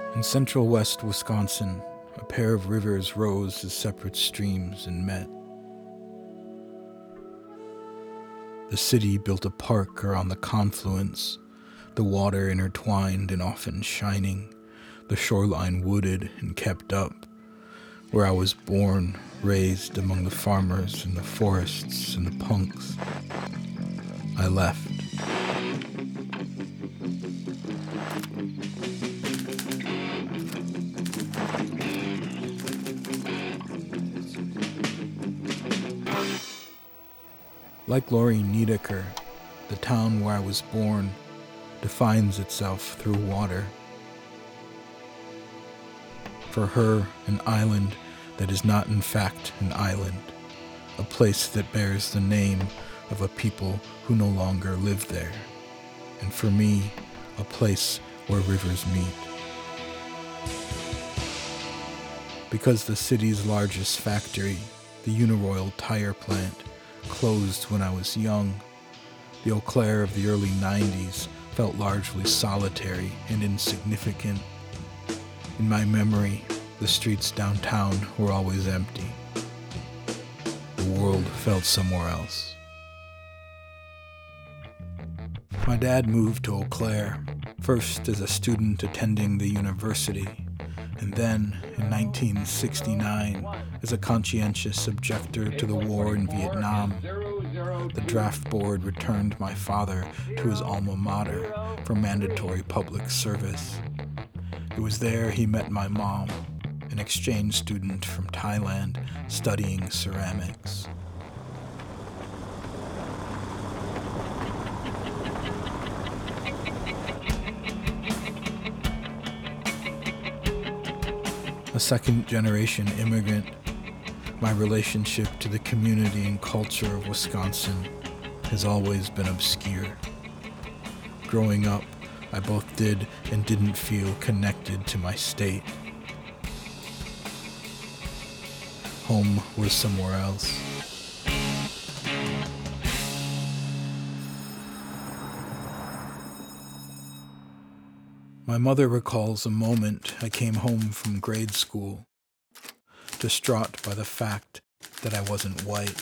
In central west Wisconsin, a pair of rivers rose as separate streams and met. The city built a park around the confluence, the water intertwined and often shining, the shoreline wooded and kept up, where I was born, raised among the farmers and the forests and the punks. I left. Like Lori Niedecker, the town where I was born defines itself through water. For her, an island that is not in fact an island, a place that bears the name of a people who no longer live there. And for me, a place where rivers meet. Because the city's largest factory, the Uniroyal tire plant, closed when I was young, the Eau Claire of the early 90s felt largely solitary and insignificant. In my memory, the streets downtown were always empty. The world felt somewhere else. My dad moved to Eau Claire, first as a student attending the university, and then, in 1969, as a conscientious objector to the war in Vietnam. The draft board returned my father to his alma mater for mandatory public service. It was there he met my mom, an exchange student from Thailand studying ceramics. A second-generation immigrant, my relationship to the community and culture of Wisconsin has always been obscure. Growing up, I both did and didn't feel connected to my state. Home was somewhere else. My mother recalls a moment I came home from grade school, distraught by the fact that I wasn't white.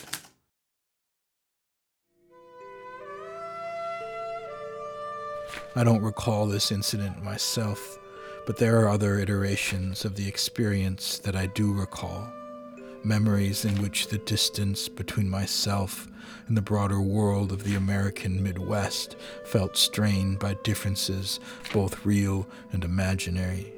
I don't recall this incident myself, but there are other iterations of the experience that I do recall, memories in which the distance between myself and the broader world of the American Midwest felt strained by differences both real and imaginary.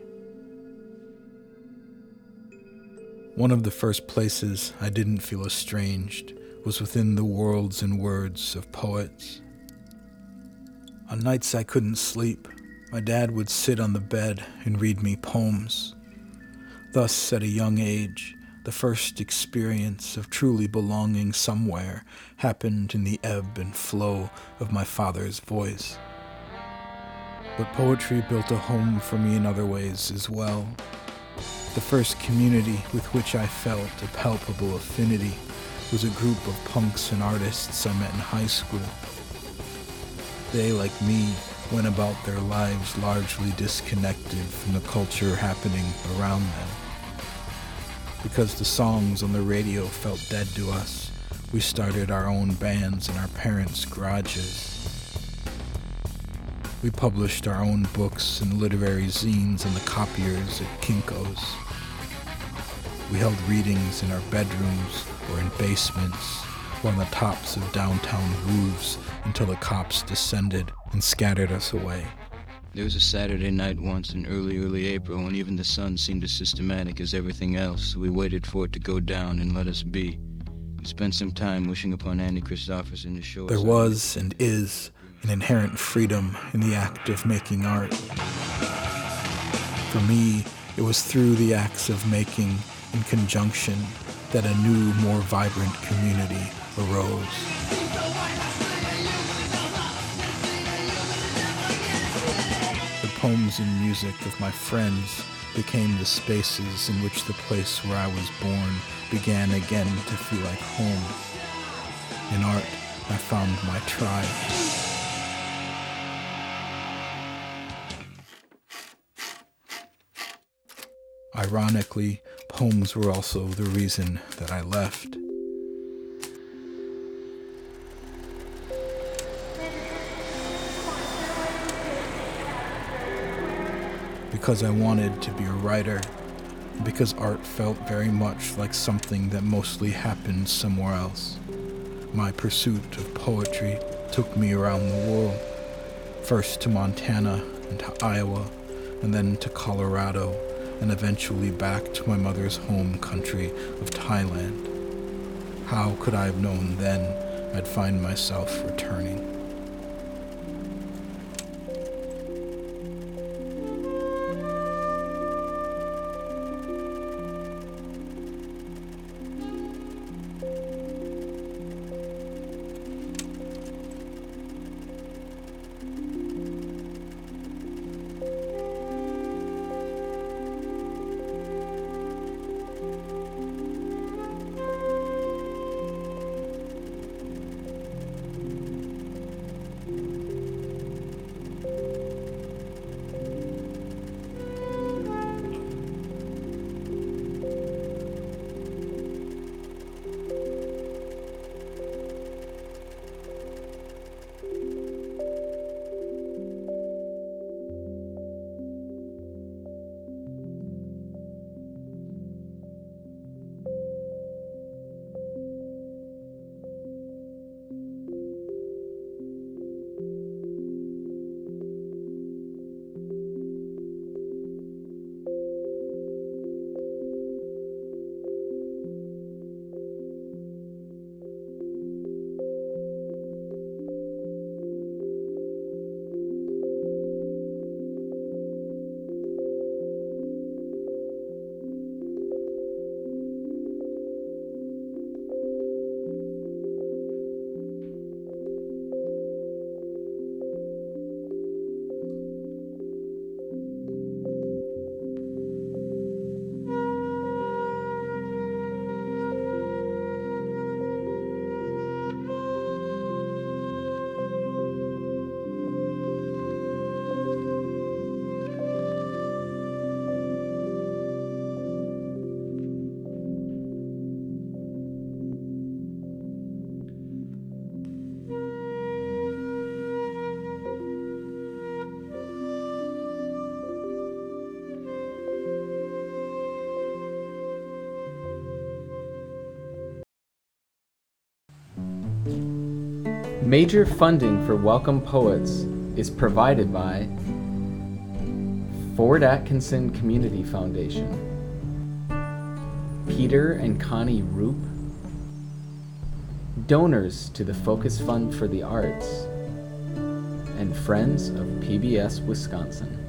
One of the first places I didn't feel estranged was within the worlds and words of poets. On nights I couldn't sleep, my dad would sit on the bed and read me poems. Thus, at a young age, the first experience of truly belonging somewhere happened in the ebb and flow of my father's voice. But poetry built a home for me in other ways as well. The first community with which I felt a palpable affinity was a group of punks and artists I met in high school. They, like me, went about their lives largely disconnected from the culture happening around them. Because the songs on the radio felt dead to us, we started our own bands in our parents' garages. We published our own books and literary zines in the copiers at Kinko's. We held readings in our bedrooms or in basements or on the tops of downtown roofs until the cops descended and scattered us away. There was a Saturday night once in early April when even the sun seemed as systematic as everything else. We waited for it to go down and let us be. We spent some time wishing upon Andy Christopherson to show us... There was and is an inherent freedom in the act of making art. For me, it was through the acts of making, in conjunction, that a new, more vibrant community arose. The poems and music of my friends became the spaces in which the place where I was born began again to feel like home. In art, I found my tribe. Ironically, poems were also the reason that I left. Because I wanted to be a writer, because art felt very much like something that mostly happened somewhere else. My pursuit of poetry took me around the world, first to Montana and to Iowa, and then to Colorado, and eventually back to my mother's home country of Thailand. How could I have known then I'd find myself returning? Major funding for Welcome Poets is provided by Ford Atkinson Community Foundation, Peter and Connie Roop, donors to the Focus Fund for the Arts, and Friends of PBS Wisconsin.